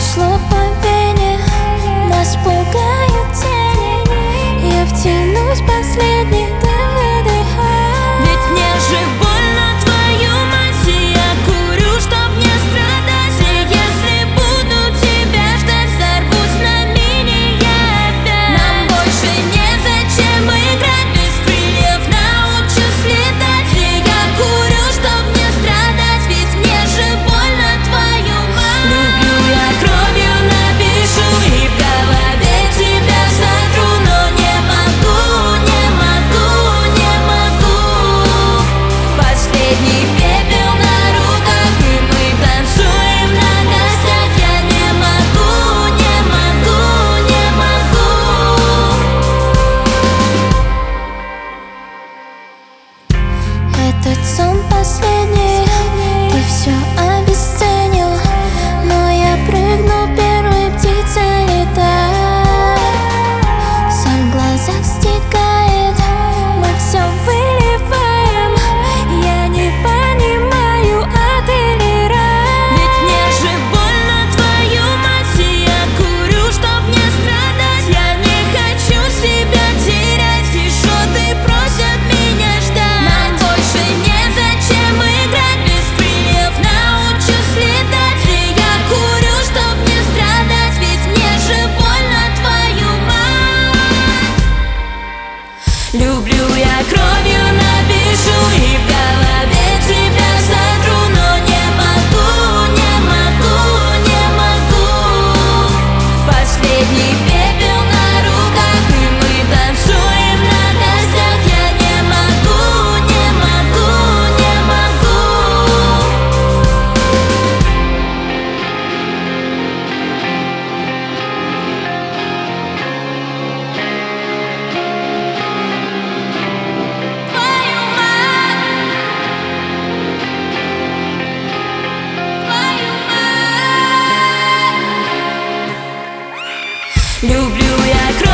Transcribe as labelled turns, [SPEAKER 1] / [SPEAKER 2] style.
[SPEAKER 1] Шло по вене, нас пугают тени. Я втянусь последний, ты выдыхай.
[SPEAKER 2] Ведь мне же больно, твою мать, и я курю, чтоб не страдать. И если буду тебя ждать, взорвусь на мини я опять. Нам больше незачем играть, без крыльев научусь летать. И я курю, чтоб не страдать, ведь мне же больно, твою мать. Люблю я кровью напишу и в голове тебя сотру, но не могу, не могу, не могу. Последний пепел на руках, и мы танцуем на костях. Я не могу, не могу, не могу.
[SPEAKER 1] Этот сон последний, ты все обесценил, но я прыгну первой птицей летать. Соль в глазах стекает, мы все выливаем. Я не понимаю, а ты ли рад?
[SPEAKER 2] Ведь мне же больно, твою мать, и я курю, чтоб не страдать. Я не хочу себя терять, и шоты просят меня ждать. Нам больше незачем играть, без крыльев научусь летать. И я курю, чтоб не страдать, ведь мне же больно, твою мать. Люблю я кровью напишу и в голове тебя сотру, но не могу, не могу, не могу. Последний пепел на руках, и мы танцуем на костях. Я не могу, не могу, не могу. Твою мать, твою мать. Люблю я